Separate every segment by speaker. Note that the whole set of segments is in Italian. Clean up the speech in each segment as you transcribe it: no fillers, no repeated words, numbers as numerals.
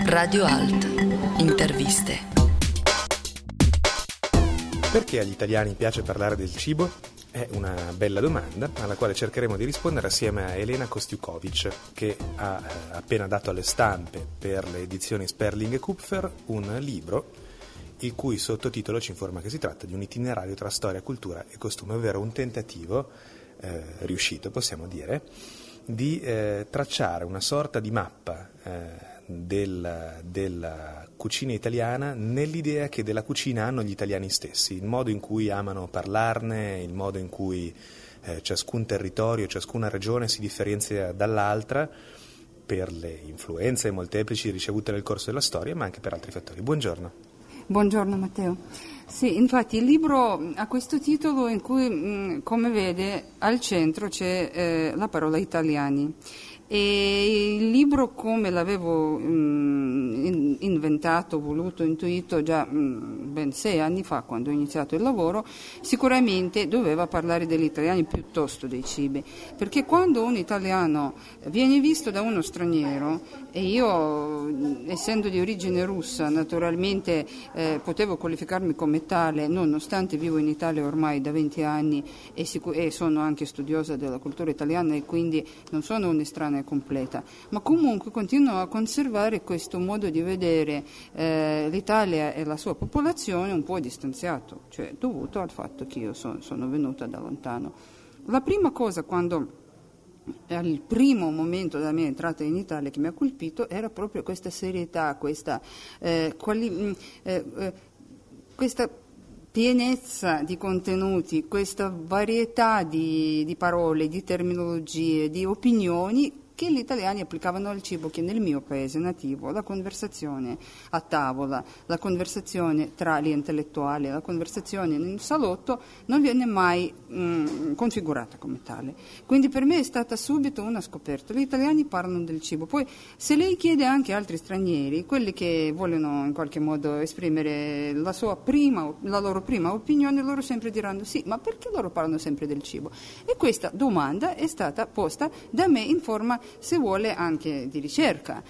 Speaker 1: Radio Alt. Interviste.
Speaker 2: Perché agli italiani piace parlare del cibo? È una bella domanda alla quale cercheremo di rispondere assieme a Elena Kostiukovic, che ha appena dato alle stampe per le edizioni Sperling e Kupfer un libro il cui sottotitolo ci informa che si tratta di un itinerario tra storia, cultura e costume, ovvero un tentativo riuscito, possiamo dire, di tracciare una sorta di mappa della cucina italiana nell'idea che della cucina hanno gli italiani stessi, il modo in cui amano parlarne, il modo in cui ciascun territorio, ciascuna regione si differenzia dall'altra per le influenze molteplici ricevute nel corso della storia, ma anche per altri fattori. Buongiorno.
Speaker 3: Buongiorno Matteo. Sì, infatti il libro ha questo titolo in cui, come vede, al centro c'è la parola italiani. E il libro, come l'avevo inventato, voluto, intuito già ben 6 anni fa, quando ho iniziato il lavoro, sicuramente doveva parlare degli italiani piuttosto dei cibi, perché quando un italiano viene visto da uno straniero, e io, essendo di origine russa, naturalmente potevo qualificarmi come tale, nonostante vivo in Italia ormai da 20 anni e sono anche studiosa della cultura italiana e quindi non sono un'estranea completa, ma comunque continuo a conservare questo modo di vedere l'Italia e la sua popolazione un po' distanziato, cioè dovuto al fatto che io sono venuta da lontano. La prima cosa, quando al primo momento della mia entrata in Italia, che mi ha colpito era proprio questa serietà, questa pienezza di contenuti, questa varietà di parole, di terminologie, di opinioni che gli italiani applicavano al cibo, che nel mio paese nativo la conversazione a tavola, la conversazione tra gli intellettuali, la conversazione nel salotto non viene mai configurata come tale. Quindi per me è stata subito una scoperta. Gli italiani parlano del cibo. Poi se lei chiede anche a altri stranieri, quelli che vogliono in qualche modo esprimere la loro prima opinione, loro sempre diranno sì, ma perché loro parlano sempre del cibo? E questa domanda è stata posta da me in forma, se vuole, anche di ricerca,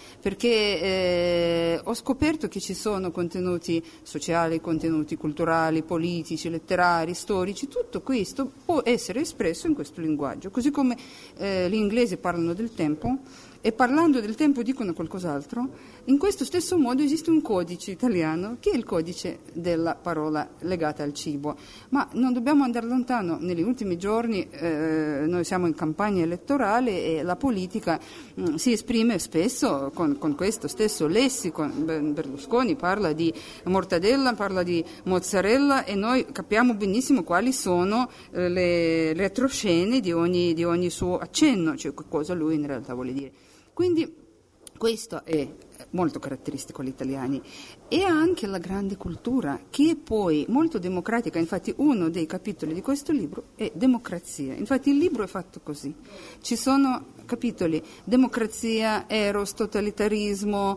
Speaker 3: perché ho scoperto che ci sono contenuti sociali, contenuti culturali, politici, letterari, storici, tutto questo può essere espresso in questo linguaggio, così come gli inglesi parlano del tempo e parlando del tempo dicono qualcos'altro. In questo stesso modo esiste un codice italiano che è il codice della parola legata al cibo, ma non dobbiamo andare lontano. Negli ultimi giorni noi siamo in campagna elettorale e la politica si esprime spesso con questo stesso lessico. Berlusconi parla di mortadella, parla di mozzarella e noi capiamo benissimo quali sono le retroscene di ogni suo accenno, cioè cosa lui in realtà vuole dire. Quindi questo è molto caratteristico agli italiani e anche la grande cultura, che è poi molto democratica. Infatti uno dei capitoli di questo libro è democrazia. Infatti il libro è fatto così. Ci sono capitoli: democrazia, eros, totalitarismo,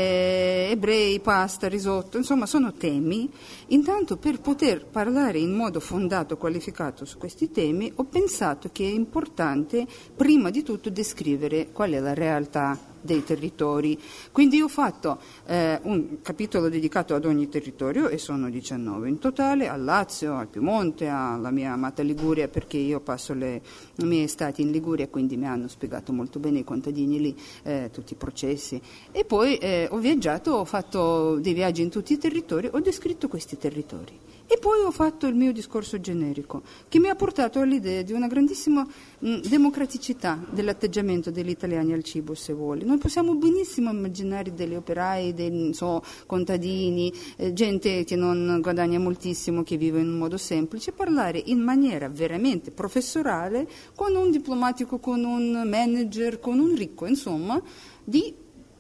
Speaker 3: ebrei, pasta, risotto, insomma sono temi. Intanto, per poter parlare in modo fondato, qualificato su questi temi, ho pensato che è importante prima di tutto descrivere qual è la realtà dei territori. Quindi io ho fatto un capitolo dedicato ad ogni territorio, e sono 19 in totale: al Lazio, al Piemonte, alla mia amata Liguria, perché io passo le mie estati in Liguria, quindi mi hanno spiegato molto bene i contadini lì, tutti i processi. E poi ho viaggiato, ho fatto dei viaggi in tutti i territori, ho descritto questi territori. E poi ho fatto il mio discorso generico, che mi ha portato all'idea di una grandissima democraticità dell'atteggiamento degli italiani al cibo, se vuole. Noi possiamo benissimo immaginare degli operai, dei contadini, gente che non guadagna moltissimo, che vive in un modo semplice, parlare in maniera veramente professorale con un diplomatico, con un manager, con un ricco, insomma, di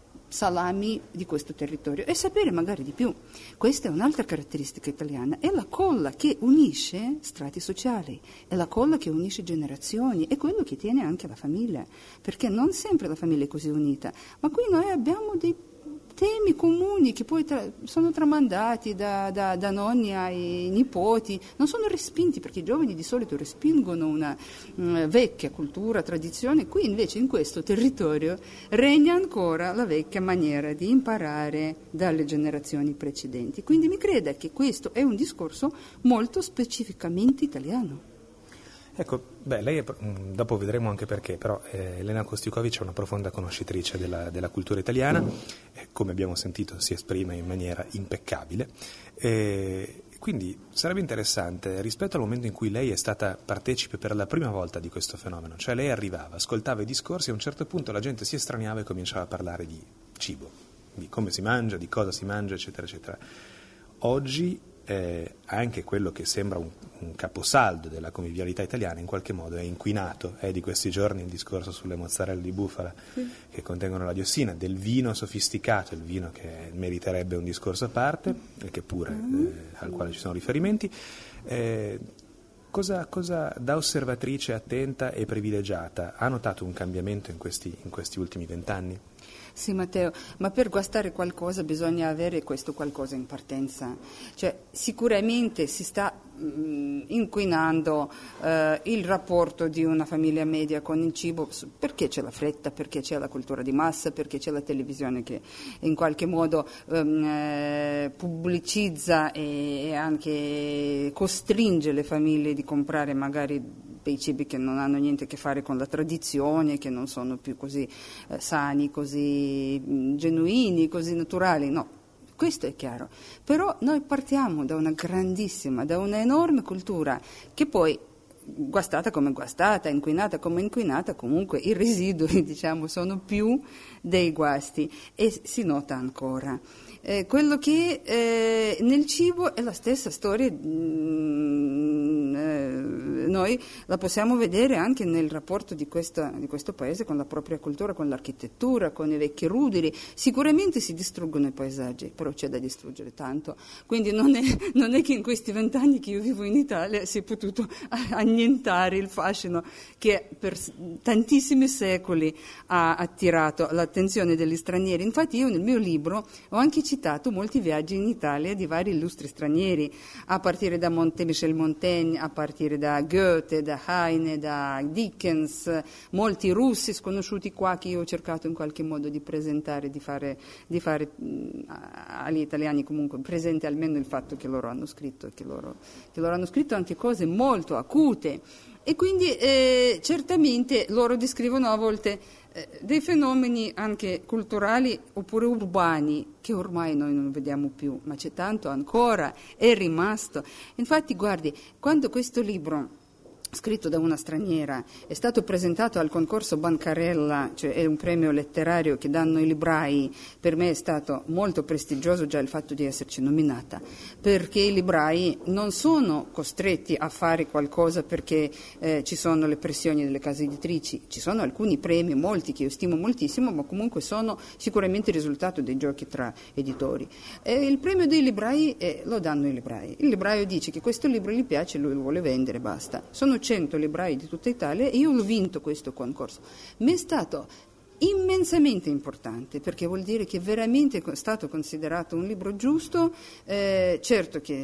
Speaker 3: salami di questo territorio e sapere magari di più. Questa è un'altra caratteristica italiana, è la colla che unisce strati sociali, è la colla che unisce generazioni, è quello che tiene anche la famiglia, perché non sempre la famiglia è così unita, ma qui noi abbiamo dei temi comuni che poi sono tramandati da nonni ai nipoti, non sono respinti, perché i giovani di solito respingono una vecchia cultura, tradizione. Qui invece in questo territorio regna ancora la vecchia maniera di imparare dalle generazioni precedenti. Quindi mi creda che questo è un discorso molto specificamente italiano.
Speaker 2: Ecco, lei dopo vedremo anche perché, però Elena Kostiukovic è una profonda conoscitrice della cultura italiana, come abbiamo sentito si esprime in maniera impeccabile, quindi sarebbe interessante, rispetto al momento in cui lei è stata partecipe per la prima volta di questo fenomeno, cioè lei arrivava, ascoltava i discorsi e a un certo punto la gente si estraniava e cominciava a parlare di cibo, di come si mangia, di cosa si mangia, eccetera, eccetera. Oggi anche quello che sembra un caposaldo della convivialità italiana in qualche modo è inquinato. È di questi giorni il discorso sulle mozzarelle di bufala che contengono la diossina, del vino sofisticato, il vino che meriterebbe un discorso a parte e che pure al quale ci sono riferimenti. Cosa da osservatrice attenta e privilegiata ha notato un cambiamento in questi ultimi 20 anni?
Speaker 3: Sì, Matteo, ma per guastare qualcosa bisogna avere questo qualcosa in partenza. Cioè, sicuramente si sta inquinando il rapporto di una famiglia media con il cibo, perché c'è la fretta, perché c'è la cultura di massa, perché c'è la televisione che in qualche modo pubblicizza e anche costringe le famiglie di comprare magari dei cibi che non hanno niente a che fare con la tradizione, che non sono più così sani, così genuini, così naturali, no. Questo è chiaro, però noi partiamo da una enorme cultura che poi, guastata come guastata, inquinata come inquinata, comunque i residui, diciamo, sono più dei guasti e si nota ancora. Quello che nel cibo è la stessa storia, noi la possiamo vedere anche nel rapporto di questo paese con la propria cultura, con l'architettura, con i vecchi ruderi. Sicuramente si distruggono i paesaggi, però c'è da distruggere tanto, quindi non è che in questi 20 anni che io vivo in Italia si è potuto annientare il fascino che per tantissimi secoli ha attirato l'attenzione degli stranieri. Infatti io nel mio libro ho anche citato molti viaggi in Italia di vari illustri stranieri, a partire da Michel Montaigne, a partire da Goethe, da Heine, da Dickens, molti russi sconosciuti qua che io ho cercato in qualche modo di presentare, di fare agli italiani comunque presente almeno il fatto che loro hanno scritto, che loro hanno scritto anche cose molto acute. E quindi certamente loro descrivono a volte dei fenomeni anche culturali oppure urbani che ormai noi non vediamo più, ma c'è tanto ancora, è rimasto. Infatti guardi, quando questo libro scritto da una straniera è stato presentato al concorso Bancarella, cioè è un premio letterario che danno i librai, per me è stato molto prestigioso già il fatto di esserci nominata, perché i librai non sono costretti a fare qualcosa perché ci sono le pressioni delle case editrici, ci sono alcuni premi, molti che io stimo moltissimo, ma comunque sono sicuramente il risultato dei giochi tra editori. Il premio dei librai lo danno i librai. Il libraio dice che questo libro gli piace, lui lo vuole vendere, basta. Sono 100 librai di tutta Italia e io ho vinto questo concorso. Mi è stato immensamente importante, perché vuol dire che veramente è stato considerato un libro giusto. Certo che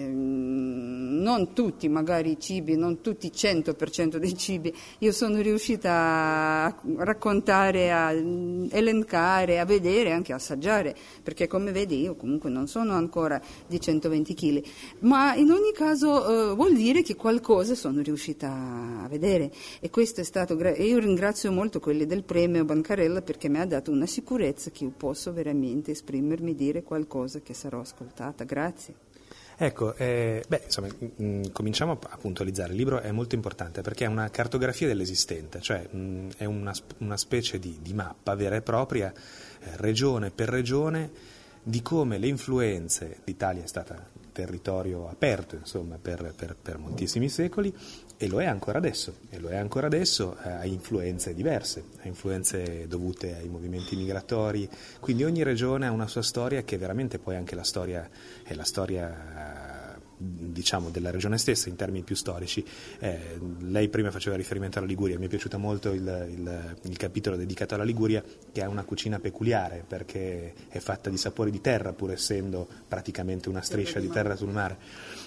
Speaker 3: non tutti magari i cibi, non tutti 100% dei cibi io sono riuscita a raccontare, a elencare, a vedere, anche a assaggiare, perché come vedi io comunque non sono ancora di 120 kg, ma in ogni caso vuol dire che qualcosa sono riuscita a vedere, e questo è stato e io ringrazio molto quelli del premio Bancarella, perché mi ha dato una sicurezza che io posso veramente esprimermi, dire qualcosa che sarò ascoltata. Grazie.
Speaker 2: Ecco, insomma, cominciamo a puntualizzare. Il libro è molto importante perché è una cartografia dell'esistente, cioè è una specie di mappa vera e propria, regione per regione, di come le influenze, l'Italia è stata territorio aperto, insomma, per moltissimi secoli, e lo è ancora adesso, ha influenze diverse, ha influenze dovute ai movimenti migratori, quindi ogni regione ha una sua storia che veramente poi anche è la storia diciamo della regione stessa in termini più storici. Lei prima faceva riferimento alla Liguria, mi è piaciuto molto il capitolo dedicato alla Liguria, che ha una cucina peculiare perché è fatta di sapori di terra, pur essendo praticamente una striscia di terra sul mare.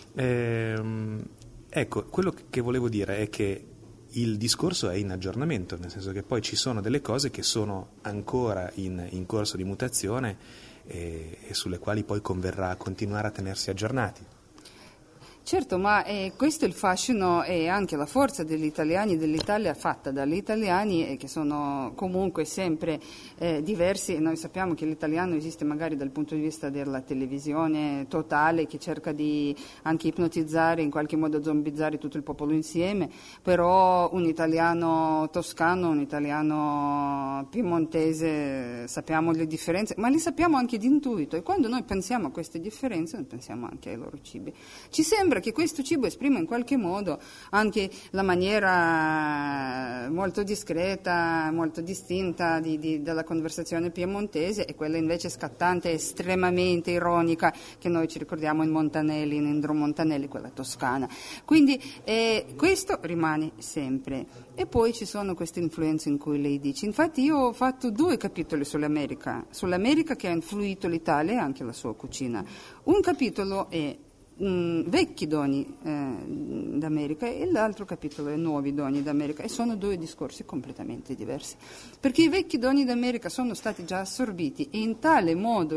Speaker 2: Ecco, quello che volevo dire è che il discorso è in aggiornamento, nel senso che poi ci sono delle cose che sono ancora in corso di mutazione e sulle quali poi converrà continuare a tenersi aggiornati.
Speaker 3: Certo, ma questo è il fascino e anche la forza degli italiani, dell'Italia fatta dagli italiani, che sono comunque sempre diversi. Noi sappiamo che l'italiano esiste magari dal punto di vista della televisione totale, che cerca di anche ipnotizzare, in qualche modo zombizzare tutto il popolo insieme, però un italiano toscano, un italiano piemontese, sappiamo le differenze, ma le sappiamo anche di intuito, e quando noi pensiamo a queste differenze noi pensiamo anche ai loro cibi. Ci sembra che questo cibo esprima in qualche modo anche la maniera molto discreta, molto distinta della conversazione piemontese, e quella invece scattante, estremamente ironica, che noi ci ricordiamo in Montanelli, in Indro Montanelli, quella toscana. Quindi questo rimane sempre. E poi ci sono queste influenze in cui lei dice. Infatti io ho fatto 2 capitoli sull'America che ha influito l'Italia e anche la sua cucina. Un capitolo è vecchi doni d'America e l'altro capitolo è nuovi doni d'America, e sono 2 discorsi completamente diversi, perché i vecchi doni d'America sono stati già assorbiti e in tale modo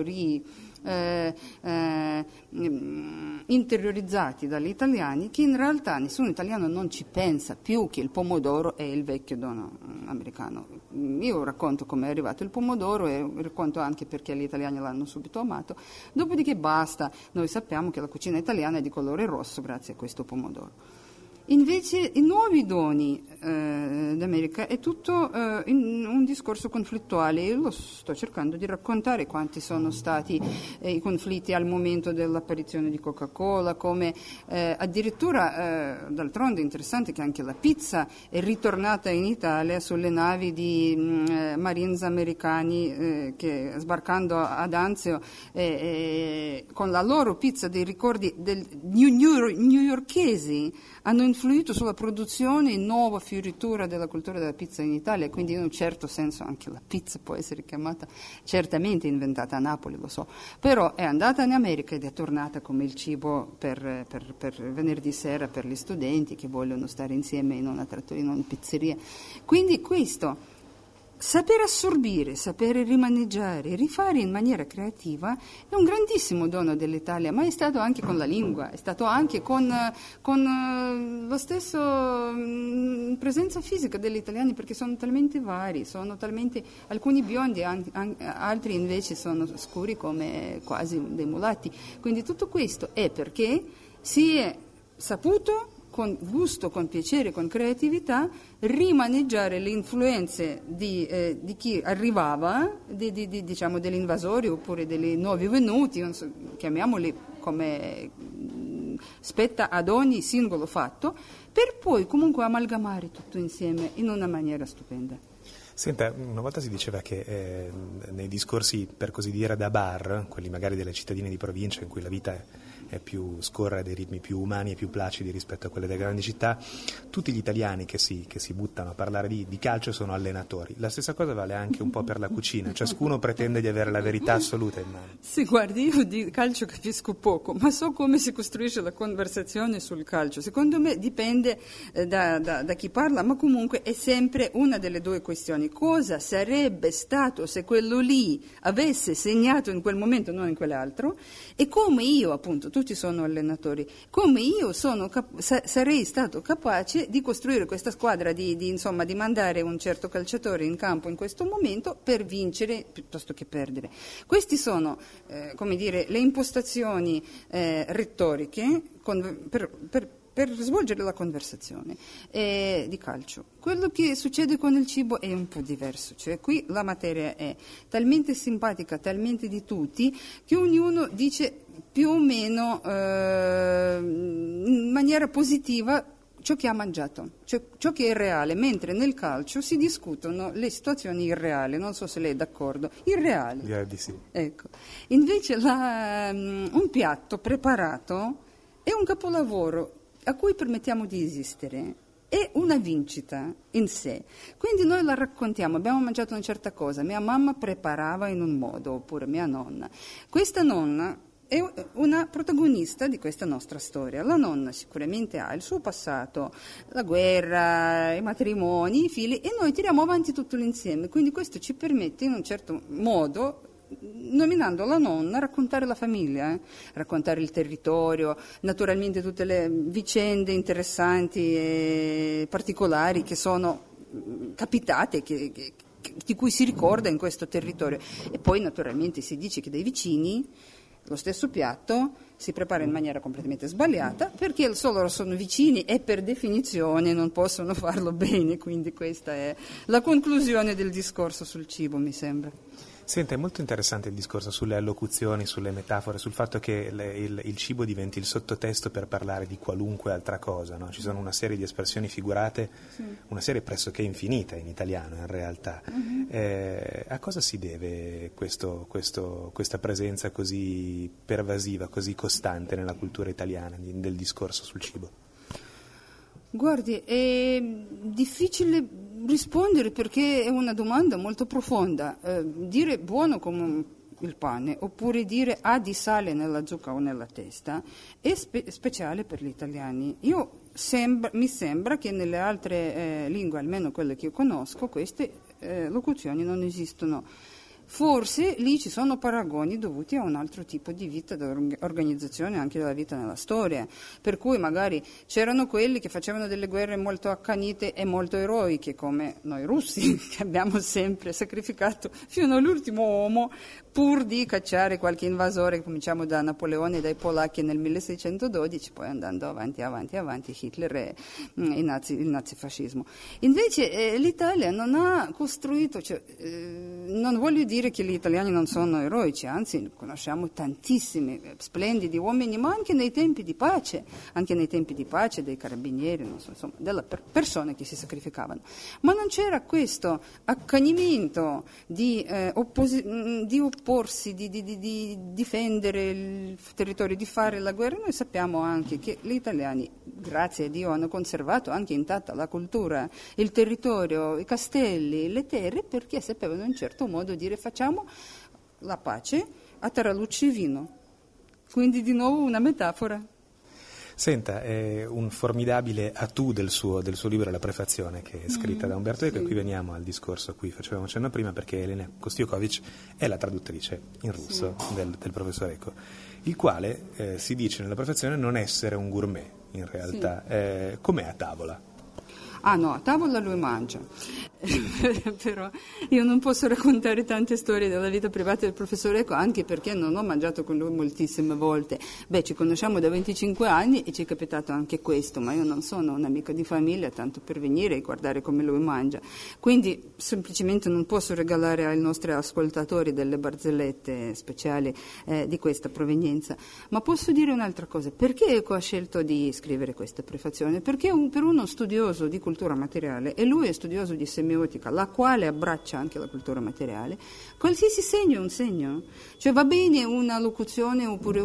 Speaker 3: interiorizzati dagli italiani che in realtà nessun italiano non ci pensa più che il pomodoro è il vecchio dono americano. Io racconto come è arrivato il pomodoro e racconto anche perché gli italiani l'hanno subito amato, dopodiché basta, noi sappiamo che la cucina italiana è di colore rosso grazie a questo pomodoro. Invece i nuovi doni d'America è tutto un discorso conflittuale. Io lo sto cercando di raccontare quanti sono stati i conflitti al momento dell'apparizione di Coca-Cola, come addirittura d'altronde è interessante che anche la pizza è ritornata in Italia sulle navi di Marines americani che sbarcando ad Anzio con la loro pizza dei ricordi newyorkesi hanno influito sulla produzione e nuova fioritura della cultura della pizza in Italia, quindi in un certo senso anche la pizza può essere chiamata, certamente inventata a Napoli, lo so, però è andata in America ed è tornata come il cibo per venerdì sera per gli studenti che vogliono stare insieme in una trattoria, in una pizzeria. Quindi questo, saper assorbire, saper rimaneggiare, rifare in maniera creativa è un grandissimo dono dell'Italia, ma è stato anche con la lingua, è stato anche con lo stesso presenza fisica degli italiani, perché sono talmente vari, sono talmente alcuni biondi, altri invece sono scuri come quasi dei mulatti. Quindi tutto questo è perché si è saputo con gusto, con piacere, con creatività, rimaneggiare le influenze di chi arrivava, diciamo degli invasori oppure dei nuovi venuti, chiamiamoli come spetta ad ogni singolo fatto, per poi comunque amalgamare tutto insieme in una maniera stupenda.
Speaker 2: Senta, una volta si diceva che nei discorsi, per così dire, da bar, quelli magari delle cittadine di provincia in cui la vita scorre a dei ritmi più umani e più placidi rispetto a quelle delle grandi città, tutti gli italiani che si buttano a parlare di calcio sono allenatori. La stessa cosa vale anche un po' per la cucina, ciascuno pretende di avere la verità assoluta in mano.
Speaker 3: Sì, guardi, io di calcio capisco poco, ma so come si costruisce la conversazione sul calcio. Secondo me dipende da chi parla, ma comunque è sempre una delle 2 questioni. Cosa sarebbe stato se quello lì avesse segnato in quel momento, non in quell'altro, e come io, appunto, tutti sono allenatori, come io sarei stato capace di costruire questa squadra, di mandare un certo calciatore in campo in questo momento per vincere piuttosto che perdere. Queste sono, le impostazioni retoriche per svolgere la conversazione di calcio. Quello che succede con il cibo è un po' diverso, cioè qui la materia è talmente simpatica, talmente di tutti, che ognuno dice più o meno in maniera positiva ciò che ha mangiato, cioè ciò che è reale, mentre nel calcio si discutono le situazioni irreali, non so se lei è d'accordo, irreali.
Speaker 2: Direi di sì.
Speaker 3: Ecco. Invece un piatto preparato è un capolavoro a cui permettiamo di esistere, è una vincita in sé. Quindi noi la raccontiamo, abbiamo mangiato una certa cosa, mia mamma preparava in un modo, oppure mia nonna. Questa nonna è una protagonista di questa nostra storia. La nonna sicuramente ha il suo passato, la guerra, i matrimoni, i figli, e noi tiriamo avanti tutto l'insieme. Quindi questo ci permette in un certo modo, nominando la nonna, raccontare la famiglia, raccontare il territorio, naturalmente tutte le vicende interessanti e particolari che sono capitate, di cui si ricorda in questo territorio. E poi naturalmente si dice che dai vicini lo stesso piatto si prepara in maniera completamente sbagliata, perché solo sono vicini e per definizione non possono farlo bene. Quindi questa è la conclusione del discorso sul cibo, mi sembra.
Speaker 2: Senta, è molto interessante il discorso sulle allocuzioni, sulle metafore, sul fatto che il cibo diventi il sottotesto per parlare di qualunque altra cosa, no? Ci sono una serie di espressioni figurate, sì, una serie pressoché infinita in italiano in realtà. A cosa si deve questa presenza così pervasiva, così costante nella cultura italiana del discorso sul cibo?
Speaker 3: Guardi, è difficile rispondere perché è una domanda molto profonda. Dire buono come il pane oppure dire ha di sale nella zucca o nella testa è speciale per gli italiani. Mi sembra che nelle altre lingue, almeno quelle che io conosco, queste locuzioni non esistono. Forse lì ci sono paragoni dovuti a un altro tipo di vita, organizzazione anche della vita nella storia, per cui magari c'erano quelli che facevano delle guerre molto accanite e molto eroiche, come noi russi, che abbiamo sempre sacrificato fino all'ultimo uomo pur di cacciare qualche invasore. Cominciamo da Napoleone e dai polacchi nel 1612, poi andando avanti Hitler e il nazifascismo. Invece l'Italia non ha costruito, non voglio dire che gli italiani non sono eroici, anzi conosciamo tantissimi splendidi uomini, ma anche nei tempi di pace, dei carabinieri, non so, insomma, delle persone che si sacrificavano. Ma non c'era questo accanimento di opporsi, di difendere il territorio, di fare la guerra. Noi sappiamo anche che gli italiani, grazie a Dio, hanno conservato anche intatta la cultura, il territorio, i castelli, le terre, perché sapevano in un certo modo dire facciamo la pace a tarallucce e vino. Quindi di nuovo una metafora.
Speaker 2: Senta, è un formidabile attu del suo libro, la prefazione, che è scritta da Umberto Eco, sì. E qui veniamo al discorso a cui facevamo cenno prima, perché Elena Kostiukovic è la traduttrice in russo, sì, del professor Eco, il quale si dice nella prefazione non essere un gourmet in realtà. Sì. Com'è a tavola?
Speaker 3: Ah no, a tavola lui mangia, però io non posso raccontare tante storie della vita privata del professor Eco, anche perché non ho mangiato con lui moltissime volte. Ci conosciamo da 25 anni e ci è capitato anche questo, ma io non sono un'amica di famiglia tanto per venire e guardare come lui mangia. Quindi semplicemente non posso regalare ai nostri ascoltatori delle barzellette speciali di questa provenienza. Ma posso dire un'altra cosa, perché Eco ha scelto di scrivere questa prefazione? Perché per uno studioso di cultura materiale, e lui è studioso di semiotica, la quale abbraccia anche la cultura materiale, qualsiasi segno è un segno. Cioè va bene una locuzione oppure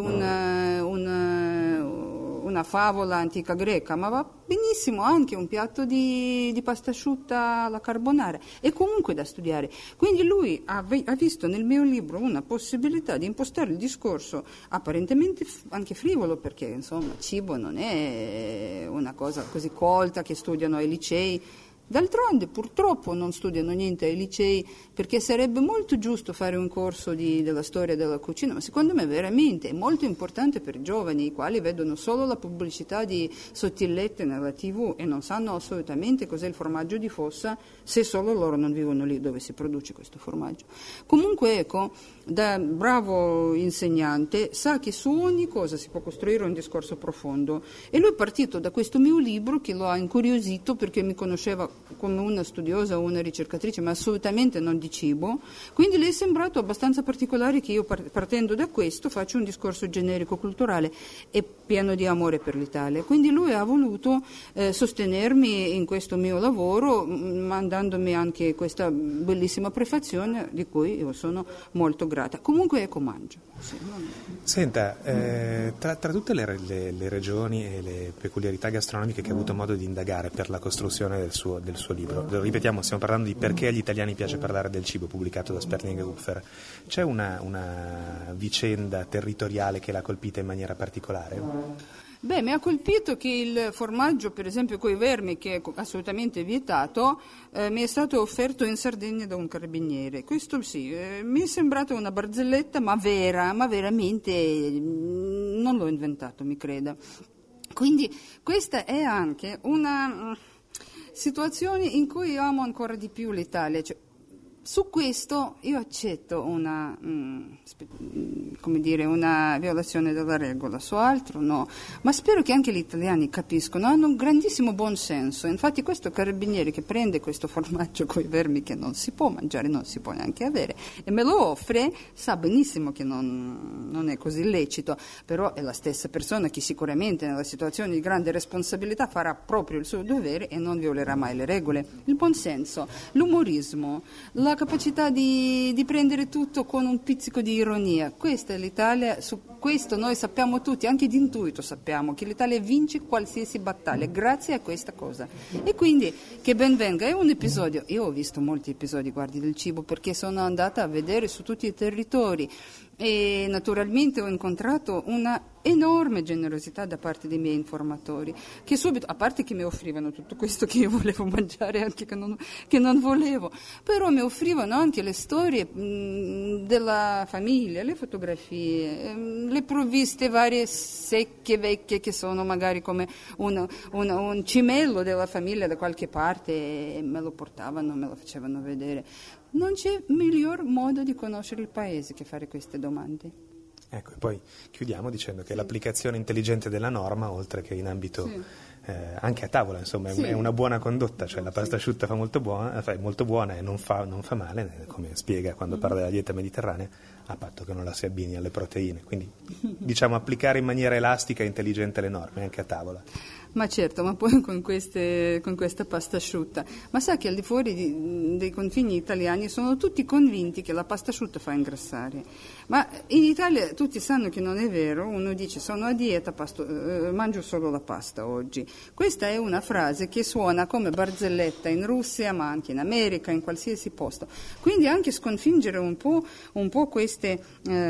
Speaker 3: una favola antica greca, ma va benissimo anche un piatto di pasta asciutta alla carbonara, è comunque da studiare. Quindi lui ha visto nel mio libro una possibilità di impostare il discorso apparentemente anche frivolo, perché insomma cibo non è una cosa così colta che studiano ai licei. D'altronde purtroppo non studiano niente ai licei, perché sarebbe molto giusto fare un corso della storia della cucina, ma secondo me veramente è molto importante per i giovani, i quali vedono solo la pubblicità di sottilette nella TV e non sanno assolutamente cos'è il formaggio di fossa, se solo loro non vivono lì dove si produce questo formaggio. Comunque Eco, da bravo insegnante, sa che su ogni cosa si può costruire un discorso profondo, e lui è partito da questo mio libro che lo ha incuriosito, perché mi conosceva come una studiosa o una ricercatrice, ma assolutamente non di cibo, quindi le è sembrato abbastanza particolare che io partendo da questo faccio un discorso generico culturale e pieno di amore per l'Italia. Quindi lui ha voluto sostenermi in questo mio lavoro, mandandomi anche questa bellissima prefazione di cui io sono molto grata. Comunque ecco, mangio. Sì,
Speaker 2: Senta, tra tutte le regioni e le peculiarità gastronomiche che ha avuto modo di indagare per la costruzione del suo libro, lo ripetiamo, stiamo parlando di Perché agli italiani piace parlare del cibo, pubblicato da Sperling e Kupfer, c'è una vicenda territoriale che l'ha colpita in maniera particolare?
Speaker 3: Beh, mi ha colpito che il formaggio, per esempio, coi vermi, che è assolutamente vietato, mi è stato offerto in Sardegna da un carabiniere. Questo sì, mi è sembrata una barzelletta, ma vera, ma veramente non l'ho inventato, mi creda. Quindi questa è anche una situazione in cui io amo ancora di più l'Italia. Cioè, su questo io accetto una violazione della regola, su altro no, ma spero che anche gli italiani capiscono, hanno un grandissimo buon senso. Infatti questo carabiniere che prende questo formaggio con i vermi che non si può mangiare, non si può neanche avere, e me lo offre, sa benissimo che non è così lecito, però è la stessa persona che sicuramente nella situazione di grande responsabilità farà proprio il suo dovere e non violerà mai le regole. Il buon senso, l'umorismo, la capacità di prendere tutto con un pizzico di ironia. Questa è l'Italia, su questo noi sappiamo tutti, anche di intuito sappiamo che l'Italia vince qualsiasi battaglia grazie a questa cosa. E quindi che ben venga, è un episodio, io ho visto molti episodi, guardi, del cibo, perché sono andata a vedere su tutti i territori e naturalmente ho incontrato una enorme generosità da parte dei miei informatori, che subito, a parte che mi offrivano tutto questo che io volevo mangiare, anche che non volevo, però mi offrivano anche le storie della famiglia, le fotografie, le provviste varie secche, vecchie, che sono magari come un cimello della famiglia da qualche parte, e me lo portavano, me lo facevano vedere. Non c'è miglior modo di conoscere il paese che fare queste domande.
Speaker 2: Ecco, e poi chiudiamo dicendo che l'applicazione intelligente della norma, oltre che in ambito anche a tavola, insomma, è una buona condotta, cioè la pasta asciutta fa molto buona e non fa male, come spiega quando parla della dieta mediterranea, a patto che non la si abbini alle proteine. Quindi diciamo applicare in maniera elastica e intelligente le norme anche a tavola.
Speaker 3: Ma certo, ma poi con questa pasta asciutta. Ma sa che al di fuori dei confini italiani sono tutti convinti che la pasta asciutta fa ingrassare. Ma in Italia tutti sanno che non è vero, uno dice sono a dieta, mangio solo la pasta oggi. Questa è una frase che suona come barzelletta in Russia, ma anche in America, in qualsiasi posto. Quindi anche sconfiggere un po' queste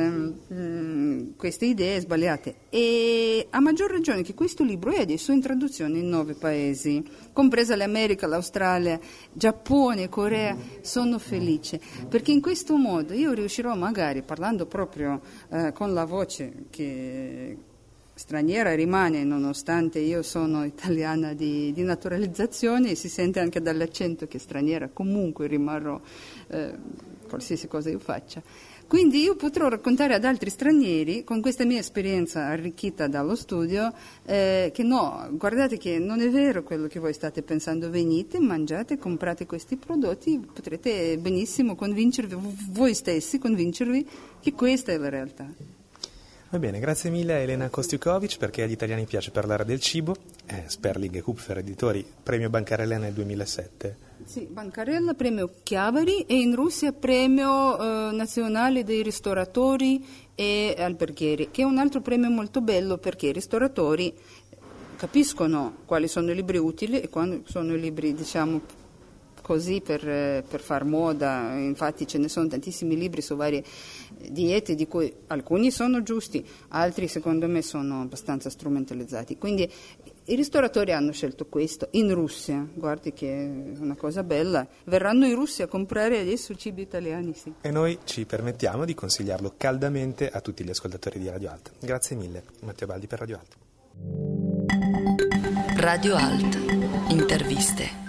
Speaker 3: idee sbagliate. E a maggior ragione che questo libro è adesso in traduzione in 9 paesi, compresa l'America, l'Australia, Giappone, Corea. Sono felice perché in questo modo io riuscirò, magari parlando proprio con la voce che straniera rimane, nonostante io sono italiana di naturalizzazione, e si sente anche dall'accento che straniera comunque rimarrò qualsiasi cosa io faccia. Quindi io potrò raccontare ad altri stranieri, con questa mia esperienza arricchita dallo studio, che no, guardate che non è vero quello che voi state pensando, venite, mangiate, comprate questi prodotti, potrete benissimo convincervi, voi stessi convincervi che questa è la realtà.
Speaker 2: Va bene, grazie mille a Elena Kostiukovic, perché agli italiani piace parlare del cibo, Sperling e Kupfer editori, premio Bancarella nel 2007.
Speaker 3: Sì, Bancarella, premio Chiavari, e in Russia premio nazionale dei ristoratori e alberghieri, che è un altro premio molto bello perché i ristoratori capiscono quali sono i libri utili e quali sono i libri, diciamo, così per far moda. Infatti ce ne sono tantissimi libri su varie diete, di cui alcuni sono giusti, altri secondo me sono abbastanza strumentalizzati. Quindi i ristoratori hanno scelto questo in Russia, guardi che è una cosa bella, verranno i russi a comprare adesso cibi italiani, sì.
Speaker 2: E noi ci permettiamo di consigliarlo caldamente a tutti gli ascoltatori di Radio Alt. Grazie mille, Matteo Baldi per Radio Alt.
Speaker 1: Radio Alt, interviste.